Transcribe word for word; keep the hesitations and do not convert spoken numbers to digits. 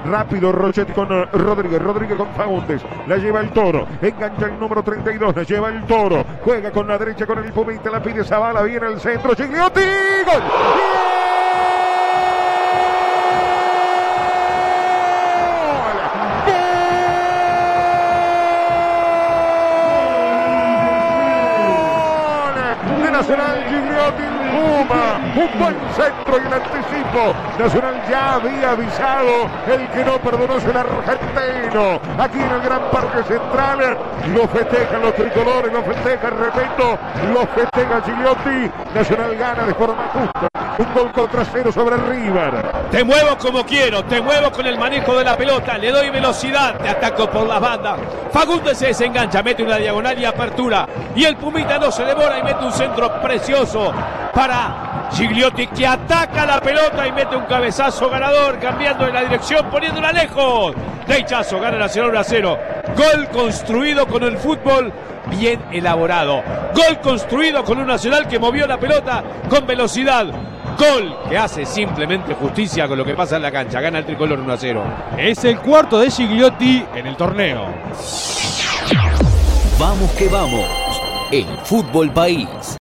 rápido Rochetti con Rodríguez, Rodríguez con Faúndez, la lleva el Toro, engancha el número treinta y dos, la lleva el Toro, juega con la derecha con el Pumita, la pide Zavala, viene al centro, Gigliotti, ¡gol! Nacional, Gigliotti, Puma, un buen centro y el anticipo. Nacional ya había avisado, el que no perdonó es el argentino. Aquí en el Gran Parque Central lo festejan los tricolores, lo festeja, repito, lo festeja Gigliotti. Nacional gana de forma justa, un gol contra cero sobre River. Te muevo como quiero, te muevo con el manejo de la pelota, le doy velocidad, te ataco por las bandas. Fagundes se desengancha, mete una diagonal y apertura. Y el Pumita no se devora y mete un centro precioso para Gigliotti, que ataca la pelota y mete un cabezazo ganador, cambiando de la dirección, poniéndola lejos. De hinchazo, gana Nacional uno a cero. Gol construido con el fútbol bien elaborado. Gol construido con un Nacional que movió la pelota con velocidad. Gol que hace simplemente justicia con lo que pasa en la cancha. Gana el tricolor uno a cero. Es el cuarto de Gigliotti en el torneo. Vamos que vamos. El Fútbol País.